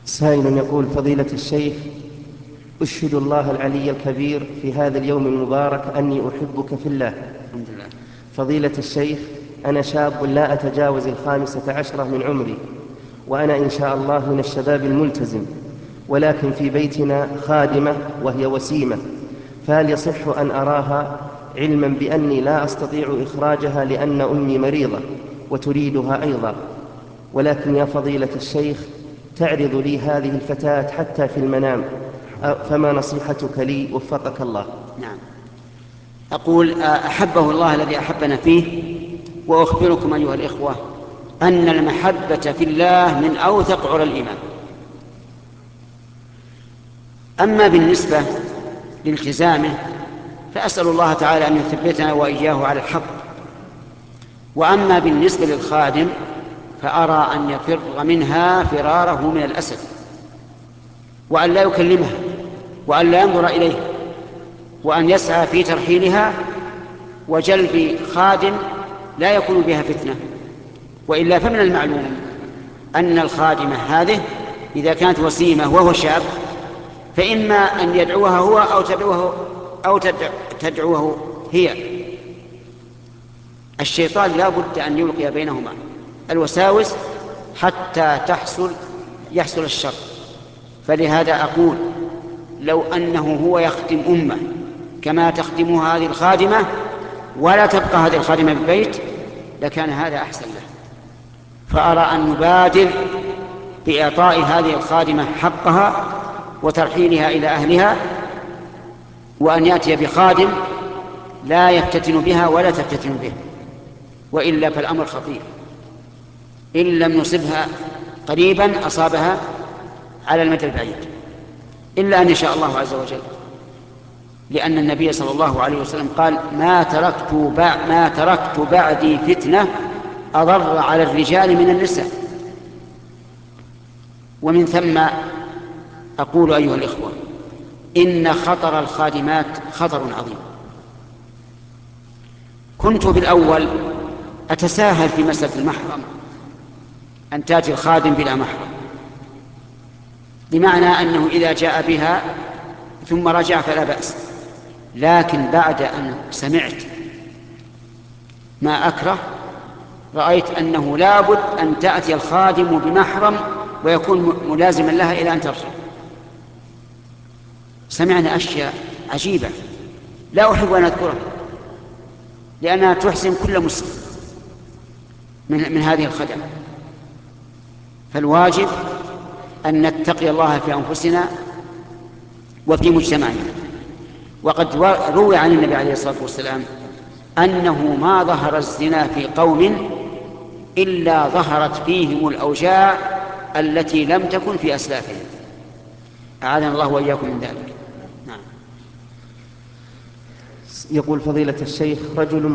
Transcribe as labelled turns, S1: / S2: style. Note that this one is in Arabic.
S1: سائل يقول: فضيلة الشيخ، أشهد الله العلي الكبير في هذا اليوم المبارك أني أحبك في الله.
S2: الحمد لله.
S1: فضيلة الشيخ، أنا شاب لا أتجاوز 15 من عمري، وأنا إن شاء الله من الشباب الملتزم، ولكن في بيتنا خادمة وهي وسيمة، فهل يصح أن أراها، علما بأني لا أستطيع إخراجها لأن أمي مريضة وتريدها أيضا؟ ولكن يا فضيلة الشيخ، تعرض لي هذه الفتاة حتى في المنام، فما نصيحتك لي وفقك الله؟
S2: نعم. أقول أحبه الله الذي أحبنا فيه، وأخبركم أيها الإخوة أن المحبة في الله من أوثق عرى الإيمان. أما بالنسبة لالتزامه فأسأل الله تعالى أن يثبتنا وإياه على الحق. وأما بالنسبة للخادم فأرى أن يفر منها فراره من الأسد، وأن لا يكلمها، وأن لا ينظر إليها، وأن يسعى في ترحيلها وجلب خادم لا يكون بها فتنة. وإلا فمن المعلوم أن الخادمة هذه إذا كانت وسيمة وهو شاب فإما أن يدعوها هو أو تدعوه هي. الشيطان لا بد أن يلقي بينهما الوساوس حتى يحصل الشر. فلهذا أقول لو أنه هو يخدم أمه كما تخدمها هذه الخادمة ولا تبقى هذه الخادمة بالبيت لكان هذا أحسن له. فأرى أن نبادر بإعطاء هذه الخادمة حقها وترحيلها إلى أهلها، وأن يأتي بخادم لا يفتتن بها ولا تفتتن به، وإلا فالأمر خطير. إن لم نصبها قريبا أصابها على المدى البعيد، إلا أن يشاء الله عز وجل، لأن النبي صلى الله عليه وسلم قال: ما تركت بعدي فتنة أضر على الرجال من النساء. ومن ثم أقول أيها الإخوة إن خطر الخادمات خطر عظيم. كنت بالأول أتساهل في مسألة المحرم، أن تأتي الخادم بلا محرم، بمعنى أنه إذا جاء بها ثم رجع فلا بأس. لكن بعد أن سمعت ما أكره رأيت أنه لا بد أن تأتي الخادم بمحرم ويكون ملازما لها إلى أن ترجع. سمعنا أشياء عجيبة لا أحب أن أذكرها لأنها تحزن كل مسلم من هذه الخدع. فالواجب أن نتقي الله في أنفسنا وفي مجتمعنا. وقد روي عن النبي عليه الصلاة والسلام أنه ما ظهر الزنا في قوم إلا ظهرت فيهم الأوجاع التي لم تكن في أسلافهم. أعاذنا الله وإياكم من ذلك. نعم.
S1: يقول: فضيلة الشيخ، رجل